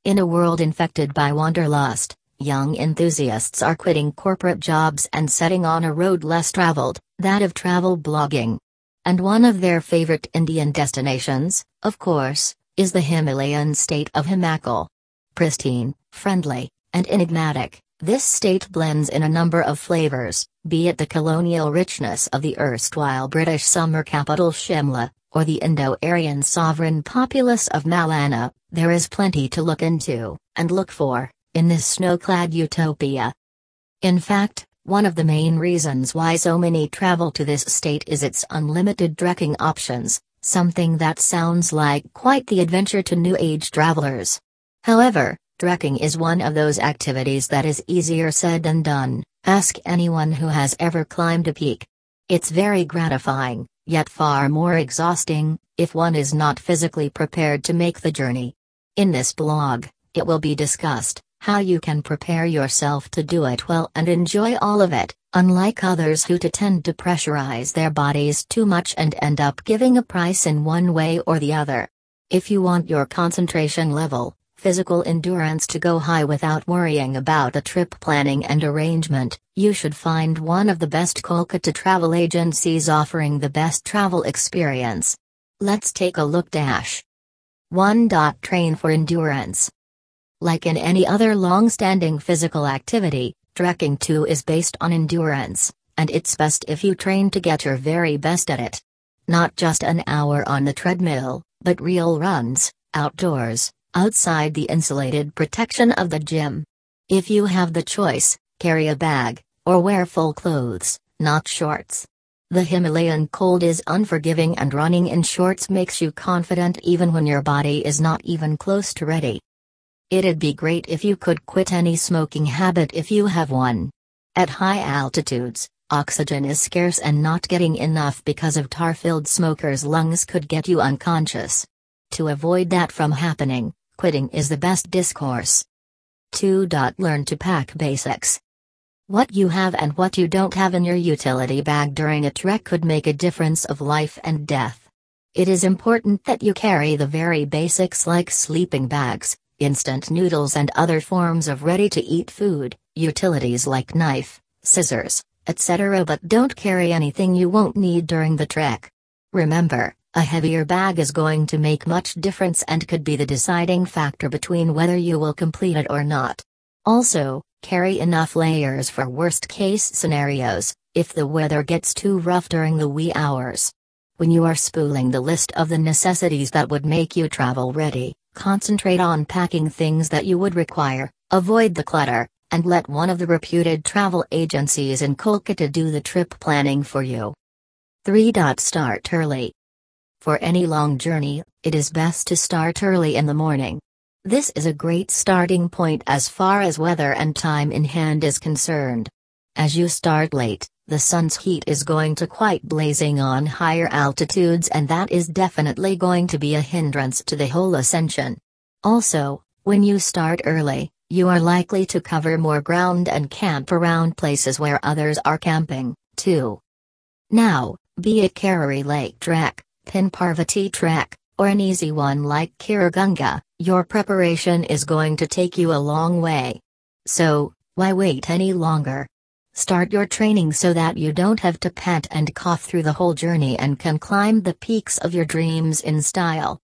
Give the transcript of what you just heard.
In a world infected by wanderlust, young enthusiasts are quitting corporate jobs and setting on a road less traveled, that of travel blogging. And one of their favorite Indian destinations, of course, is the Himalayan state of Himachal. Pristine, friendly, and enigmatic, this state blends in a number of flavors, be it the colonial richness of the erstwhile British summer capital Shimla, or the Indo-Aryan sovereign populace of Malana. There is plenty to look into, and look for, in this snow-clad utopia. In fact, one of the main reasons why so many travel to this state is its unlimited trekking options, something that sounds like quite the adventure to New Age travelers. However, trekking is one of those activities that is easier said than done. Ask anyone who has ever climbed a peak. It's very gratifying, yet far more exhausting, if one is not physically prepared to make the journey. In this blog, it will be discussed how you can prepare yourself to do it well and enjoy all of it, unlike others who tend to pressurize their bodies too much and end up giving a price in one way or the other. If you want your concentration level, physical endurance to go high without worrying about the trip planning and arrangement, you should find one of the best Kolkata travel agencies offering the best travel experience. Let's take a look. 1. Train for endurance. Like in any other long-standing physical activity, trekking too is based on endurance, and it's best if you train to get your very best at it. Not just an hour on the treadmill, but real runs, outdoors, outside the insulated protection of the gym. If you have the choice, carry a bag, or wear full clothes, not shorts. The Himalayan cold is unforgiving, and running in shorts makes you confident even when your body is not even close to ready. It'd be great if you could quit any smoking habit if you have one. At high altitudes, oxygen is scarce, and not getting enough because of tar-filled smokers' lungs could get you unconscious. To avoid that from happening, quitting is the best discourse. 2. Learn to pack basics. What you have and what you don't have in your utility bag during a trek could make a difference of life and death. It is important that you carry the very basics like sleeping bags, instant noodles and other forms of ready-to-eat food, utilities like knife, scissors, etc., but don't carry anything you won't need during the trek. Remember, a heavier bag is going to make much difference and could be the deciding factor between whether you will complete it or not. Also, carry enough layers for worst-case scenarios, if the weather gets too rough during the wee hours. When you are spooling the list of the necessities that would make you travel ready, concentrate on packing things that you would require, avoid the clutter, and let one of the reputed travel agencies in Kolkata do the trip planning for you. 3. Start early. For any long journey, it is best to start early in the morning. This is a great starting point as far as weather and time in hand is concerned. As you start late, the sun's heat is going to quite blazing on higher altitudes, and that is definitely going to be a hindrance to the whole ascension. Also, when you start early, you are likely to cover more ground and camp around places where others are camping, too. Now, be it Karari Lake Trek, Pin Parvati Trek, or an easy one like Kiragunga, your preparation is going to take you a long way. So, why wait any longer? Start your training so that you don't have to pant and cough through the whole journey and can climb the peaks of your dreams in style.